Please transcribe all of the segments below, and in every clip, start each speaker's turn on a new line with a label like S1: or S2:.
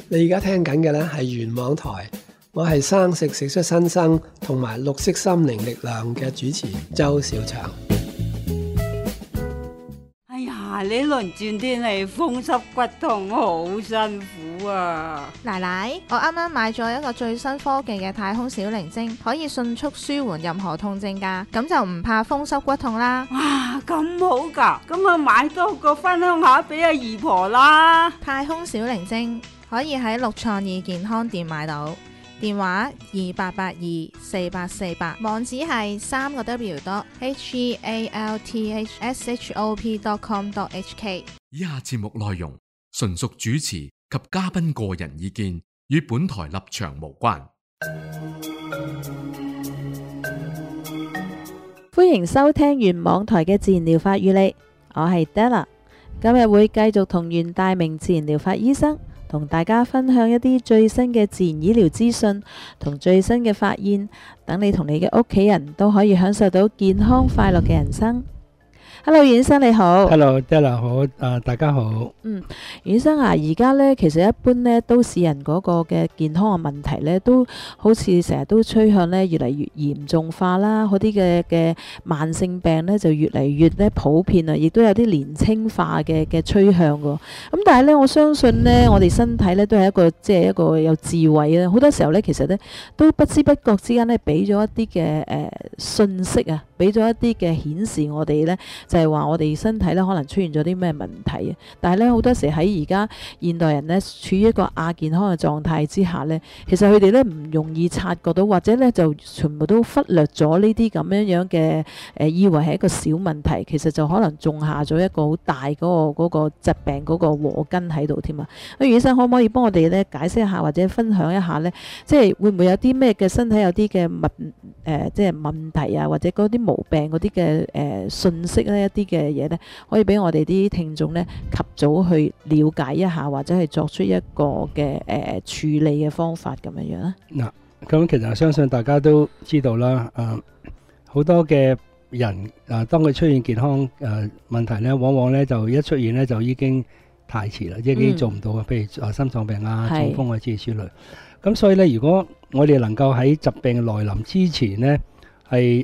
S1: 你而家聽緊嘅呢係原網台，我係生食食出新生同埋綠色心靈力量嘅主持周小祥。
S2: 哎呀，呢輪轉天氣風濕骨痛好辛苦啊！
S3: 奶奶，我啱啱買咗一個最新科技嘅太空小靈精，可以迅速舒緩任何痛症㗎，咁就唔怕風濕骨痛啦。
S2: 哇，咁好㗎，咁我買多個分享下俾阿姨婆啦。
S3: 太空小靈精可以喺六創意健康店買到，電話28824848，網址係3個W.healthshop.com.hk。
S4: 以下節目內容純屬主持及嘉賓個人意見，與本台立場無關。
S5: 歡迎收聽原網台嘅自然療法與你，我係 Della， 今日會繼續同袁大明自然療法醫生同大家分享一啲最新嘅自然醫療資訊同最新嘅發現，等你同你嘅屋企人都可以享受到健康快樂嘅人生。Hello， 袁醫生你好。
S1: Hello， Della 好，大家好。
S5: 袁醫生啊，而家呢，其實一般呢，都市人嗰個嘅健康嘅問題呢，都好似成日都趨向呢越嚟越嚴重化啦，嗰啲嘅慢性病呢，就越嚟越呢普遍啊，亦都有啲年輕化嘅趨向噶。咁但係呢，我相信呢，我哋身體呢，都係一個即係一個有智慧啊，好多時候呢，其實呢，都不知不覺之間呢，俾咗一啲嘅信息啊，俾咗一啲嘅顯示我哋呢，就係話我哋身體呢，可能出現咗啲咩問題啊。但係呢，好多時喺而家現代人呢，處於一個亞健康嘅狀態之下呢，其實佢哋呢唔容易察覺到，或者呢就全部都忽略咗呢啲咁樣嘅以為係一個小問題，其實就可能種下咗一個好大嗰個疾病嗰個禍根喺度添啊。袁醫生可唔可以幫我哋呢解釋一下或者分享一下呢？即係會唔會有啲咩嘅身體有啲嘅即係問題啊，或者嗰啲毛病嗰啲嘅信息呢，一啲嘅嘢呢，可以俾我哋啲聽眾呢及早去了解一下，或者係作出一個嘅處理嘅方法咁樣樣啊。
S6: 嗱，咁其實相信大家都知道啦，好多嘅人當佢出現健康問題呢，往往呢就一出現呢就已經太遲啦，即係已經做唔到啊。譬如心臟病啊、中風啊之類。咁所以呢，如果我哋能夠喺疾病來臨之前呢，係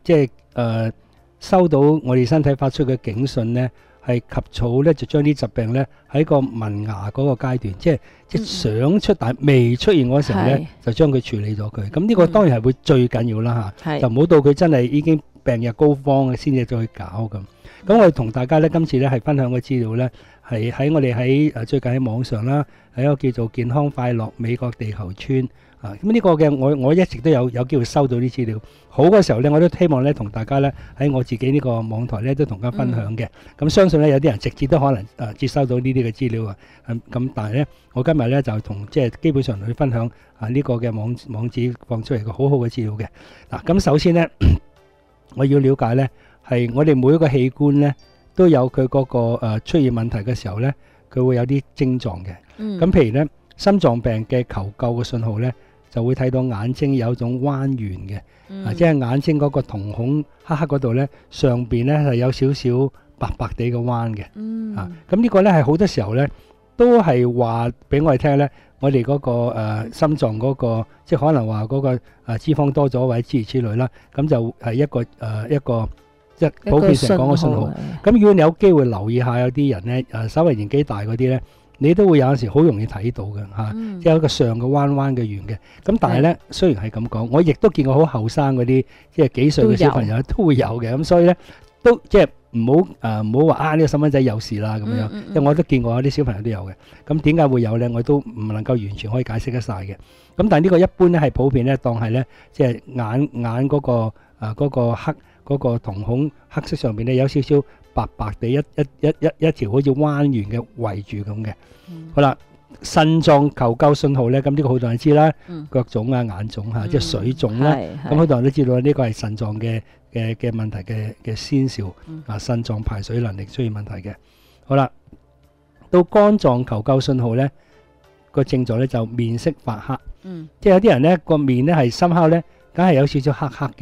S6: 收到我哋身體發出嘅警訊呢，係及早咧就將啲疾病咧喺個萌芽嗰個階段，即係想出但未出現嗰時候咧，就將佢處理咗佢。咁呢個當然係會最緊要啦嚇，就唔好到佢真係已經病入膏肓嘅先至再去搞咁。咁我哋同大家咧今次咧係分享嘅資料咧，係喺我哋喺最近喺網上啦，喺一個叫做健康快樂美國地球村。咁呢個嘅我一直都有機會收到啲資料，好嘅時候呢，我都希望呢同大家呢喺我自己呢個網台呢都同大家分享嘅。咁相信呢有啲人直接都可能接收到呢啲嘅資料啊。咁但係呢，我今日呢就同即係基本上去分享呢個嘅網址放出嚟個好好嘅資料嘅。咁首先呢，我要了解呢係我哋每一個器官呢都有佢嗰個出現問題嘅時候呢，佢會有啲症狀嘅。咁譬如呢，心臟病嘅求救嘅信號呢，就會睇到眼睛有一種彎圓嘅，即係眼睛嗰個瞳孔黑黑嗰度呢，上邊呢係有少少白白地嘅彎嘅。咁呢個呢係好多時候呢都係話俾我哋聽呢，我哋嗰個心臟嗰個即係可能話嗰個脂肪多咗或者諸如此類啦，咁就係一個即係普遍成講嘅信號。咁如果你有機會留意下有啲人呢，稍微年紀大嗰啲呢，你都會有陣時好容易睇到嘅即係有一個上嘅彎彎嘅圓嘅。咁但係呢，雖然係咁講，我亦都見過好後生嗰啲即係幾歲嘅小朋友都會有嘅。咁所以呢，都即係唔好話呢個細蚊仔有事啦咁樣。因為我都見過有啲小朋友都有嘅。咁點解會有呢？我都唔能夠完全可以解釋得晒嘅。咁但係呢個一般呢係普遍呢當係呢，即係眼嗰個黑嗰個瞳孔黑色上邊呢有少少白白地一條好似彎圓嘅圍住咁嘅。好啦，腎臟求救信號咧，咁呢個好多人知啦，腳腫啊、眼腫即係水腫啦。咁好多人都知道呢個係腎臟嘅問題嘅先兆腎臟排水能力出現問題嘅。好啦，到肝臟求救信號咧，個症狀咧就面色發黑。即係有啲人咧個面咧係深刻咧，梗係有少少黑黑嘅。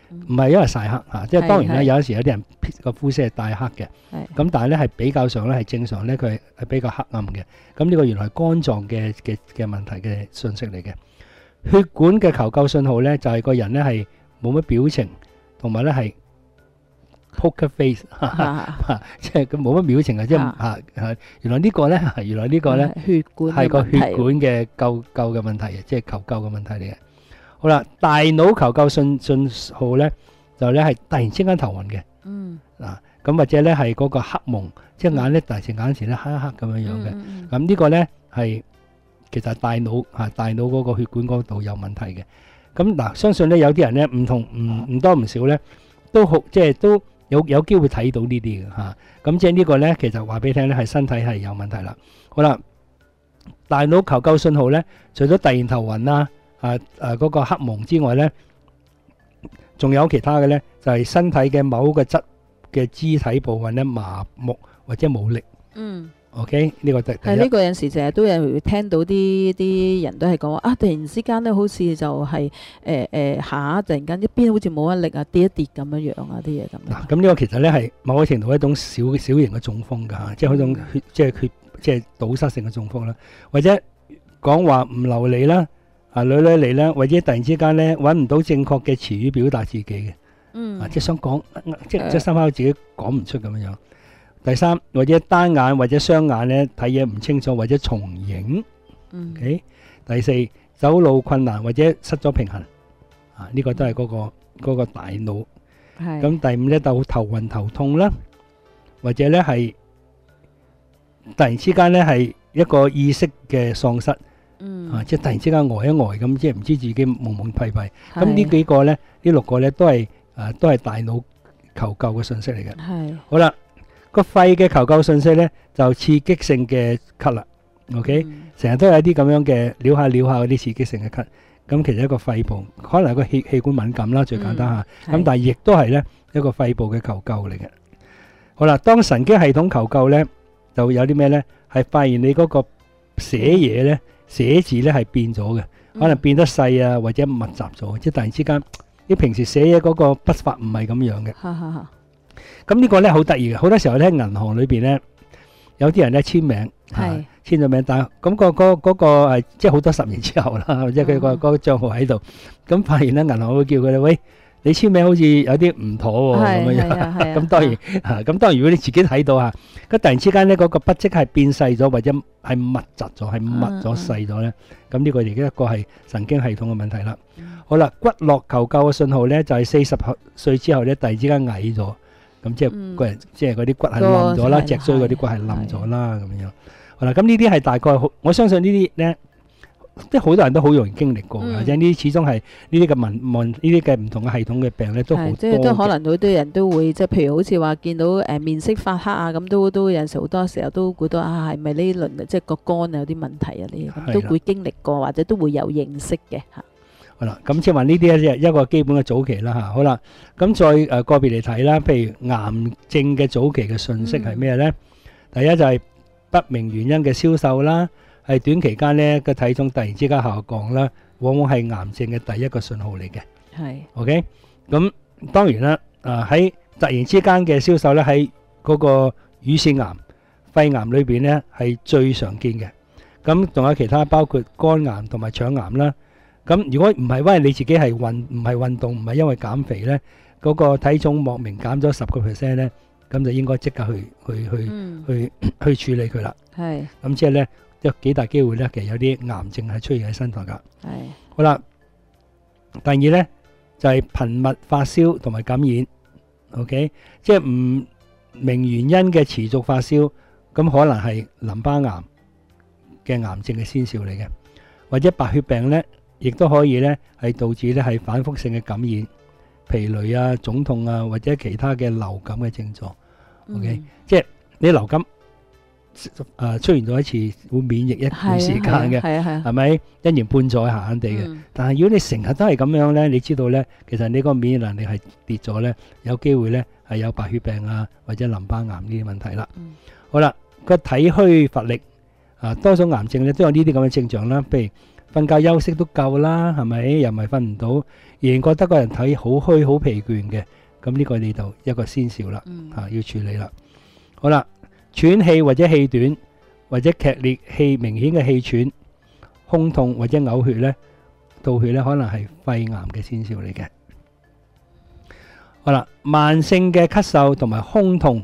S6: 唔係因為曬黑嚇，即係當然
S5: 係
S6: 咧，有陣時有啲人個膚色係帶黑嘅，
S5: 係
S6: 咁但係咧係比較上咧係正常咧，佢係比較黑暗嘅。咁呢個原來係肝臟嘅問題嘅信息嚟嘅。血管嘅求救信號咧，就係個人咧係冇乜表情，同埋咧係 poker face，即係佢冇乜表情啊！即係原來呢個咧，
S5: 血管
S6: 係個血管嘅救嘅問題，即係求救嘅問題嚟嘅。好啦，大腦求救信號咧，就咧係突然之間頭暈嘅。咁或者咧係嗰個黑蒙，即係眼咧突然眼前咧黑黑咁樣樣嘅。咁呢個咧係其實大腦嗰個血管嗰度有問題嘅。咁嗱，相信咧有啲人咧唔多唔少咧，都好即係都有機會睇到呢啲嘅嚇。咁即係呢個咧，其實話俾你聽咧係身體係有問題啦。好啦，大腦求救信號咧，除咗突然頭暈啦，嗰個黑蒙之外咧，仲有其他嘅咧，就係身體嘅某個質嘅肢體部分咧麻木或者冇力。OK， 呢個
S5: 係呢個有陣時成日都有聽到啲人都係講話啊，突然之間咧好似就係下突然間一邊好似冇乜力啊，跌一跌咁樣樣啊啲嘢咁。
S6: 嗱，咁呢個其實咧係某個程度一種小型嘅中風㗎嚇，即係嗰種即係堵塞性嘅中風啦，或者講話唔流利啦，捋嚟啦，或者突然之間咧揾唔到正確嘅詞語表達自己嘅，即係想講即係心口自己講唔出咁樣樣。第三，或者單眼或者雙眼咧睇嘢唔清楚或者重影。OK， 第四，走路困難或者失咗平衡。呢個都係嗰個大腦。咁第五咧就頭暈頭痛啦，或者咧係突然之間咧係一個意識嘅喪失。即係突然之間呆一呆咁，即係唔知自己懵懵閉閉。咁呢幾個咧，呢六個咧都係大腦求救嘅信息嚟嘅。
S5: 係。好
S6: 啦。個肺嘅求救信息咧就刺激性嘅咳啦，OK，成日都有一啲咁樣嘅撩下嗰啲刺激性嘅咳，咁其實一個肺部可能係個氣管敏感啦，最簡單嚇，咁但係亦都係咧一個肺部嘅求救嚟嘅。好啦，當神經系統求救咧，就有啲咩咧？係發現你嗰個寫嘢咧、寫字咧係變咗嘅，可能變得細啊，或者密集咗，即係突然之間你平時寫嘢嗰個筆法唔係咁樣嘅。咁呢個咧好得意嘅，好多時候咧銀行裏邊咧有啲人咧簽名，簽咗名，但係咁嗰個係即係好多十年之後啦，或者佢個帳號喺度，咁發現咧銀行會叫佢哋，喂，你簽名好似有啲唔妥喎咁樣。咁當然如果你自己睇到嚇，咁突然之間咧嗰個筆跡係變細咗，或者係密集咗，係密咗細咗咧，咁呢個亦都一個係神經系統嘅問題啦。好啦，骨骼求救嘅信號咧就係40歲之後咧突然之間矮咗。咁即係個人，即係嗰啲骨係冧咗啦，脊椎嗰啲骨係冧咗啦，咁樣。好啦，咁呢啲係大概，我相信呢啲咧，即係好多人都好容易經歷過嘅，即係呢啲始終係呢啲嘅呢啲嘅唔同嘅系統嘅病咧，都好多。即係都
S5: 可能好多人都會，即係譬如好似話見到面色發黑啊，咁都有陣時好多時候都估到啊，係咪呢輪即係個肝有啲問題啊？呢咁都會經歷過，或者都會有認識嘅嚇。
S6: 好啦，咁即係話呢啲咧，一個基本嘅早期啦嚇。好啦，咁再個別嚟睇啦，譬如癌症嘅早期嘅訊息係咩咧？第一就係不明原因嘅消瘦啦，係短期間咧個體重突然之間下降啦，往往係癌症嘅第一個信號嚟嘅。係 OK， 咁當然啦，喺突然之間嘅消瘦咧，喺嗰個乳腺癌、肺癌裏邊咧係最常見嘅。咁仲有其他包括肝癌同埋腸癌啦。咁如果唔係因為你自己係唔係運動，唔係因為減肥咧，嗰個體重莫名減咗10%咧，咁就應該即刻去處理佢啦。係。咁即係咧，有幾大機會咧，其實有啲癌症係出現喺身體㗎。係。好啦，第二咧就係頻密發燒同埋感染。OK， 即係唔明原因嘅持續發燒，咁可能係淋巴癌嘅癌症嘅先兆嚟嘅，或者白血病咧。亦都可以咧，係導致咧係反覆性嘅感染、疲累啊、腫痛啊，或者其他嘅流感嘅症狀。OK，即係你流感出現咗一次，會免疫一段時間嘅，係咪？一年半載閒閒地嘅。但係如果你成日都係咁樣咧，你知道咧，其實你個免疫能力係跌咗咧，有機會咧係有白血病啊，或者淋巴癌呢啲問題啦。好啦，個體虛乏力多數癌症咧都有呢啲咁嘅症狀啦，譬如瞓覺休息都夠啦，係咪？又唔係瞓唔到，仍然覺得個人體好虛好疲倦嘅，咁呢個你就一個先兆啦，要處理啦。好啦，喘氣或者氣短，或者劇烈氣明顯嘅氣喘、胸痛或者嘔血呢，吐血呢，可能係肺癌嘅先兆嚟嘅。好啦，慢性嘅咳嗽同埋胸痛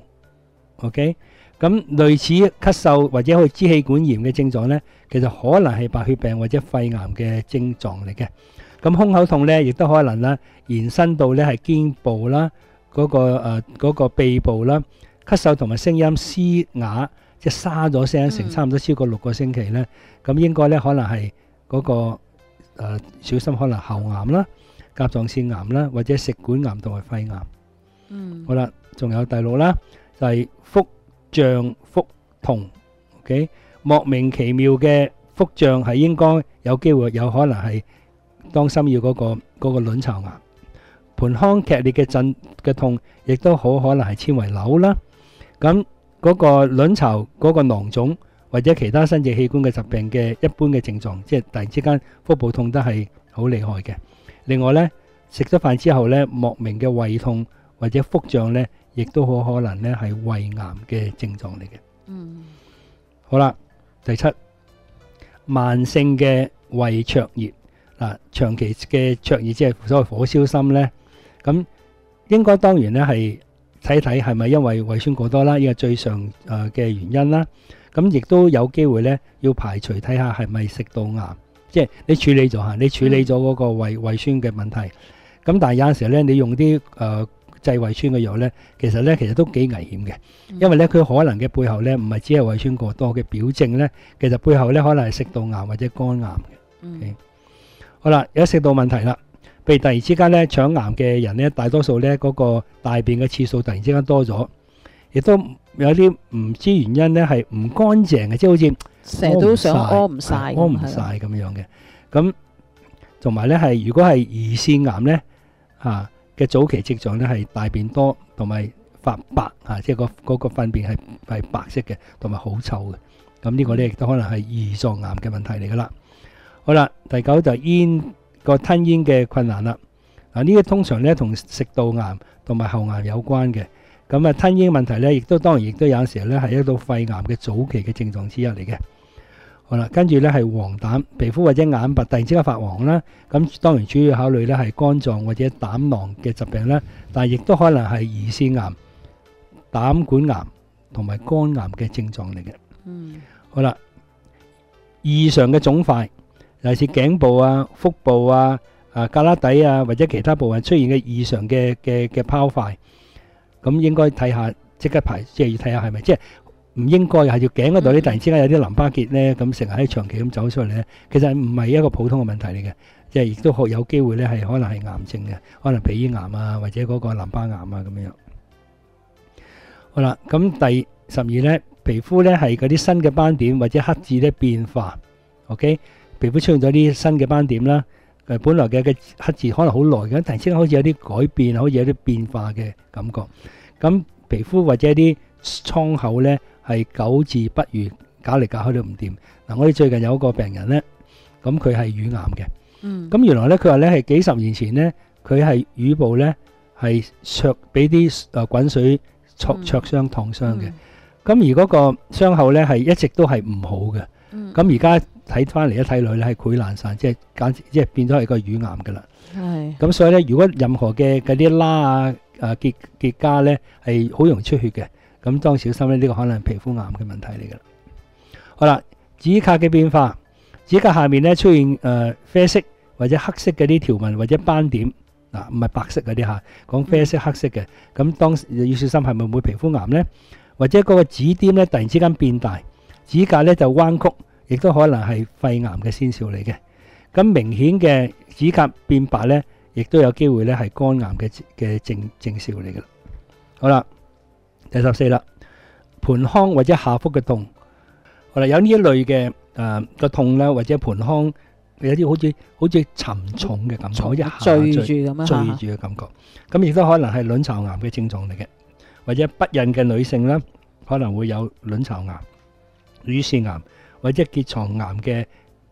S6: ，OK， 咁類似咳嗽或者好似支氣管炎嘅症狀呢，其實可能係白血病或者肺癌嘅症狀嚟嘅。咁胸口痛呢，亦都可能啦延伸到呢係肩部啦，嗰個臂部啦，咳嗽同埋聲音嘶啞，即係沙咗聲成差唔多超過6個星期呢，咁應該呢可能係嗰個小心可能喉癌啦、甲狀腺癌啦，或者食管癌同埋肺癌。好啦，仲有第6啦，就係腹脹腹痛。OK， 莫名其妙嘅腹脹係應該有機會有可能係當心要嗰個卵巢癌。盆腔劇烈嘅痛，亦都好可能係纖維瘤啦。咁嗰個卵巢嗰個囊腫或者其他生殖器官嘅疾病嘅一般嘅症狀，即係突然之間腹部痛得係好厲害嘅。另外呢，食咗飯之後呢，莫名嘅胃痛或者腹脹呢，亦都好可能呢係胃癌嘅症狀嚟嘅。好啦，第7，慢性嘅胃灼熱嗱，長期嘅灼熱即係所謂火燒心呢。咁應該當然咧係睇睇係咪因為胃酸過多啦，呢個最常嘅原因啦。咁亦都有機會咧要排除睇下係咪食道癌，即係你處理咗嚇，你處理咗嗰個胃酸嘅問題。咁但係有陣時咧，你用啲制胃酸嘅藥咧，其實都幾危險嘅，因為咧佢可能嘅背後咧唔係只係胃酸過多嘅表徵咧，其實背後咧可能係食道癌或者肝癌嘅。Okay? 好啦，有食道問題啦。譬如突然之間咧，腸癌嘅人咧，大多數咧嗰個大便嘅次數突然之間多咗，亦都有啲唔知原因咧係唔乾淨嘅，即係好似
S5: 成日都想屙唔晒
S6: 咁樣嘅。咁同埋咧係如果係胰腺癌咧嘅早期症狀咧係大便多同埋發白即係嗰個糞便係白色嘅，同埋好臭嘅。咁呢個咧亦都可能係胰臟癌嘅問題嚟噶啦。好啦，第9就係吞嚥嘅困難啦。呢個通常咧同食道癌同埋喉癌有關嘅。咁吞嚥問題咧，當然亦都有陣時咧係一到肺癌嘅早期嘅症狀之一嚟嘅。好啦，跟住咧係黃疸，皮膚或者眼白突然之間發黃啦。咁當然主要考慮咧係肝臟或者膽囊嘅疾病啦，但係亦都可能係胰腺癌、膽管癌同埋肝癌嘅症狀嚟嘅。好啦，異常嘅腫塊，尤其是頸部啊、腹部啊、胳肋底啊或者其他部位出現嘅異常嘅泡塊，咁應該睇下，即係要睇下係咪即係唔應該係條頸嗰度咧突然之間有啲淋巴結咧，咁成日喺長期咁走出嚟咧，其實唔係一個普通嘅問題嚟嘅，即係亦都有機會咧係可能係癌症嘅，可能皮炎癌啊或者嗰個淋巴癌啊咁樣。好啦，咁第12咧，皮膚咧係嗰啲新嘅斑點或者黑痣咧變化 ，OK。皮膚出現咗啲新嘅斑點啦，本來嘅黑痣可能好耐嘅，突然之間好似有啲改變，好似有啲變化嘅感覺。咁皮膚或者啲瘡口咧係久治不愈，搞嚟搞去都唔掂。嗱，我哋最近有一個病人咧，咁佢係乳癌嘅。咁原來咧佢話咧係幾十年前咧，佢係乳部咧係俾啲滾水灼傷燙傷嘅。咁而嗰個傷口咧係一直都係唔好嘅。咁而家睇翻嚟一睇落咧係潰爛晒，即係簡直即係變咗係個乳癌噶啦。咁所以咧，如果任何嘅嗰啲疤結痂咧係好容易出血嘅，咁當小心咧，呢個可能係皮膚癌嘅問題嚟噶啦。好啦，指甲嘅變化，指甲下面咧出現啡色或者黑色嘅啲條紋或者斑點，唔係白色嗰啲嚇，講啡色黑色嘅，咁當要小心係咪會皮膚癌咧？或者嗰個指點咧突然之間變大，指甲咧就彎曲，亦都可能係肺癌嘅先兆嚟嘅。咁明顯嘅指甲變白咧，亦都有機會咧係肝癌嘅徵兆嚟嘅。好啦，第14啦，盆腔或者下腹嘅痛。好啦，有呢一類嘅個痛啦，或者盆腔有啲好似沉重嘅感覺，好似
S5: 墜住咁樣
S6: 墜住嘅感覺。咁亦都可能係卵巢癌嘅症狀嚟嘅，或者不孕嘅女性啦，可能會有卵巢癌、乳腺癌或者結腸癌嘅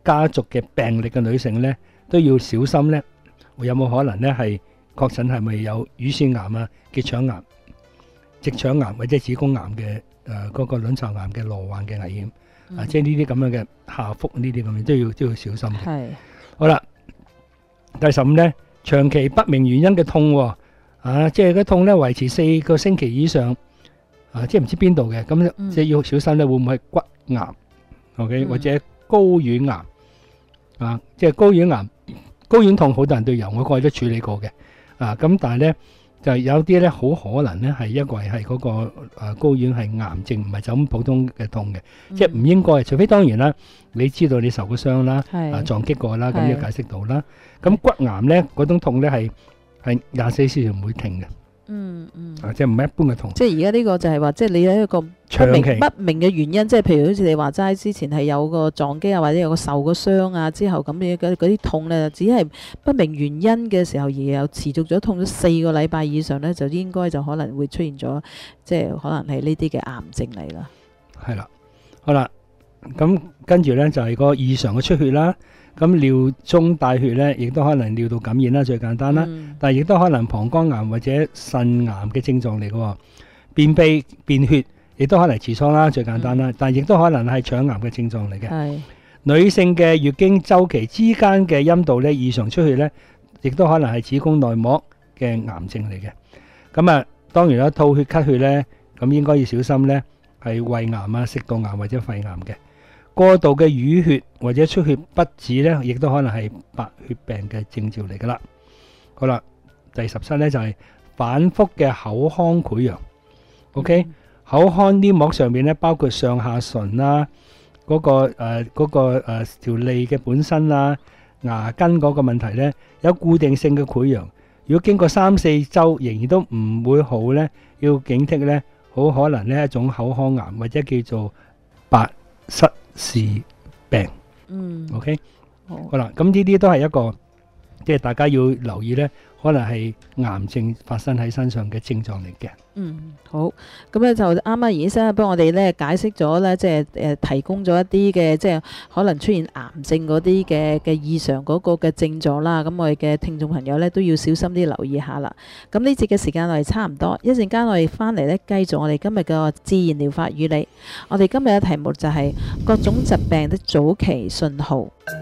S6: 家族嘅病歷嘅女性咧，都要小心咧，有冇可能咧係確診係咪有乳腺癌啊、結腸癌、直腸癌或者子宮癌嘅嗰個卵巢癌嘅罹患嘅危險。即係呢啲咁樣嘅下腹呢啲咁樣都要小心嘅。
S5: 係
S6: 好啦，第15咧，長期不明原因嘅痛即係嗰痛咧維持4個星期以上即係唔知邊度嘅，咁即係要小心咧，會唔會係骨癌？OK，或者睾丸癌即係睾丸痛好多人都有，我過去都處理過嘅咁，但係咧就有啲咧好可能咧係因為係嗰個睾丸係癌症，唔係就咁普通嘅痛嘅，即係唔應該。除非當然啦，你知道你受過傷啦，撞擊過啦，咁要解釋到啦。咁骨癌咧嗰種痛咧係24小時唔會停嘅。即係唔係一般嘅痛。
S5: 即係而家呢個就係話，即係你有一個不明嘅原因，即係譬如好似你話齋之前係有個撞擊啊，或者有個受過傷啊之後咁嘅嗰啲痛咧，只係不明原因嘅時候，而又持續咗痛咗4個禮拜以上咧，就應該就可能會出現咗，即係可能係呢啲嘅癌症嚟啦。
S6: 係啦，好啦，咁跟住咧就係個異常嘅出血啦。咁尿中帶血咧，亦都可能尿道感染啦，最簡單啦。但係亦都可能膀胱癌或者腎癌嘅症狀嚟嘅。便秘便血亦都可能痔瘡啦，最簡單啦。但係亦都可能係腸癌嘅症狀嚟嘅。女性嘅月經週期之間嘅陰道咧異常出血咧，亦都可能係子宮內膜嘅癌症嚟嘅。咁當然啦，吐血咳血咧，咁應該要小心咧，係胃癌啊、食道癌或者肺癌嘅。過度嘅淤血或者出血不止咧，亦都可能係白血病嘅徵兆嚟噶啦。好啦，第17咧就係反覆嘅口腔潰瘍。OK，口腔黏膜上面咧，包括上下唇啦，嗰個條脷嘅本身啦，牙根嗰個問題咧，有固定性嘅潰瘍。如果經過3-4週仍然都唔會好咧，要警惕咧，好可能呢一種口腔癌或者叫做白塞氏病。OK，好啦，咁呢啲都係一個即係大家要留意咧，可能係癌症發生喺身上嘅症狀嚟嘅。
S5: 好，咁咧就啱啱醫生幫我哋咧解釋咗咧，即係提供咗一啲嘅即係可能出現癌症嗰啲嘅異常嗰個嘅症狀啦。咁我哋嘅聽眾朋友咧都要小心啲留意下啦。咁呢節嘅時間我哋差唔多，一陣間我哋翻嚟咧繼續我哋今日嘅自然療法與你。我哋今日嘅題目就係各種疾病的早期信號。